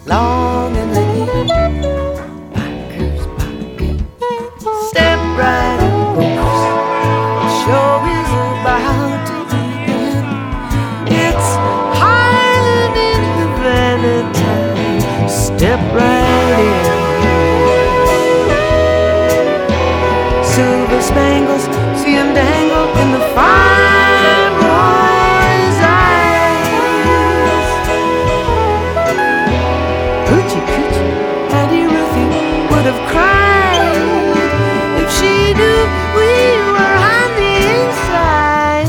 long and lean. Bikers, bikers, step right up, folks. The show is about to begin. It's Harlem in Havana time. Step right in. Silver spangles, see 'em dangle in the fire boy's eyes. Hoochie coochie, Auntie Ruthie would have cried if she knew we were on the inside.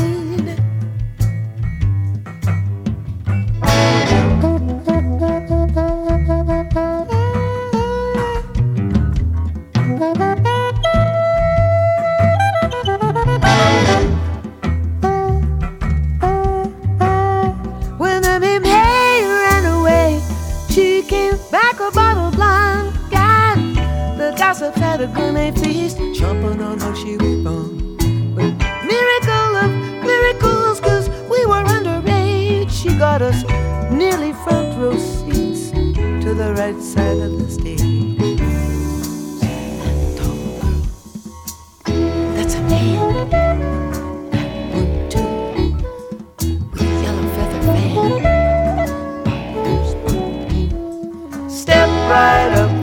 When Mammy May ran away, she came back a bottle blind. God, the gossips had a gourmet feast, chomping on how she was born. But miracle of miracles, 'cause we were underage, she got us nearly front row seats to the right side of the stage. That tall girl, that's a man. That one too, with a yellow feather fan. Step right up,